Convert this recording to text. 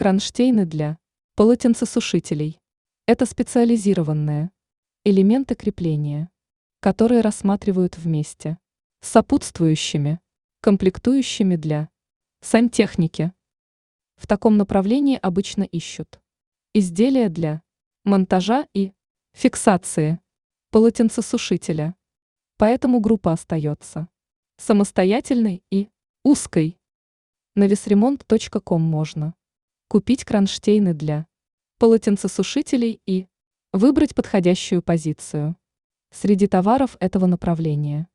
Кронштейны для полотенцесушителей. Это специализированные элементы крепления, которые рассматривают вместе с сопутствующими комплектующими для сантехники. В таком направлении обычно ищут изделия для монтажа и фиксации полотенцесушителя. Поэтому группа остается самостоятельной и узкой. На весремонт.ком можно купить кронштейны для полотенцесушителей и выбрать подходящую позицию среди товаров этого направления.